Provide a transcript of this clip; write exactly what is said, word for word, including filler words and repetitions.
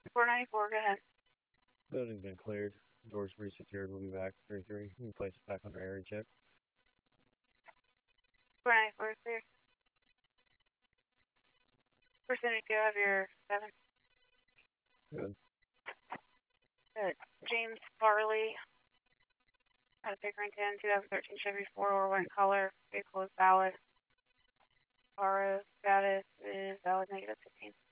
four ninety-four, go ahead. Building's been cleared. Doors resecured. We'll be back. three three. You can place it back under area check. four ninety-four, clear. Percentage go of your seven. Good. Good. James Farley, out of Pickering ten, twenty thirteen Chevy four or white color. Vehicle is valid. R O status is valid negative fifteen.